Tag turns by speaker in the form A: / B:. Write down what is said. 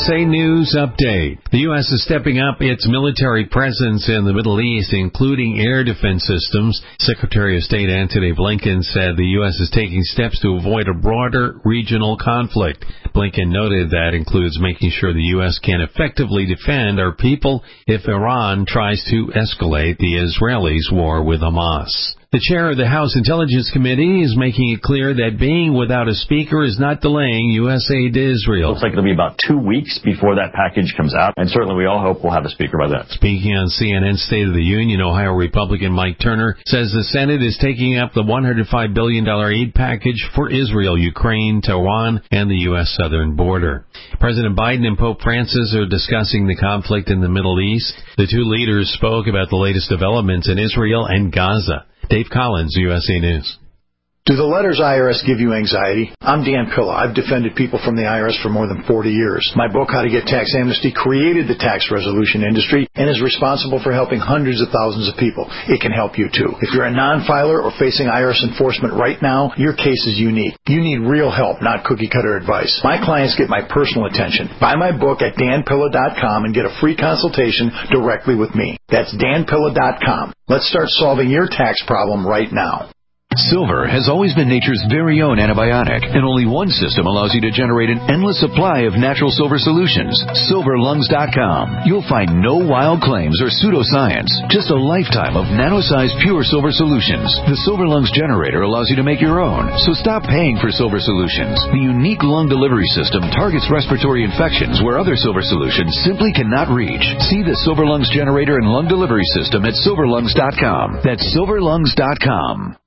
A: USA News Update. The U.S. is stepping up its military presence in the Middle East, including air defense systems. Secretary of State Antony Blinken said the U.S. is taking steps to avoid a broader regional conflict. Blinken noted that includes making sure the U.S. can effectively defend our people if Iran tries to escalate the Israelis' war with Hamas. The chair of the House Intelligence Committee is making it clear that being without a speaker is not delaying U.S. aid to Israel.
B: Looks like it'll be about 2 weeks before that package comes out, and certainly we all hope we'll have a speaker by then.
A: Speaking on CNN's State of the Union, Ohio Republican Mike Turner says the Senate is taking up the $105 billion aid package for Israel, Ukraine, Taiwan, and the U.S. southern border. President Biden and Pope Francis are discussing the conflict in the Middle East. The two leaders spoke about the latest developments in Israel and Gaza. Dave Collins, USA News.
C: Do the letters IRS give you anxiety? I'm Dan Pilla. I've defended people from the IRS for more than 40 years. My book, How to Get Tax Amnesty, created the tax resolution industry and is responsible for helping hundreds of thousands of people. It can help you too. If you're a non-filer or facing IRS enforcement right now, your case is unique. You need real help, not cookie-cutter advice. My clients get my personal attention. Buy my book at danpilla.com and get a free consultation directly with me. That's danpilla.com. Let's start solving your tax problem right now.
D: Silver has always been nature's very own antibiotic, and only one system allows you to generate an endless supply of natural silver solutions. SilverLungs.com. You'll find no wild claims or pseudoscience, just a lifetime of nano-sized pure silver solutions. The Silver Lungs generator allows you to make your own, so stop paying for silver solutions. The unique lung delivery system targets respiratory infections where other silver solutions simply cannot reach. See the Silver Lungs generator and lung delivery system at SilverLungs.com. That's SilverLungs.com.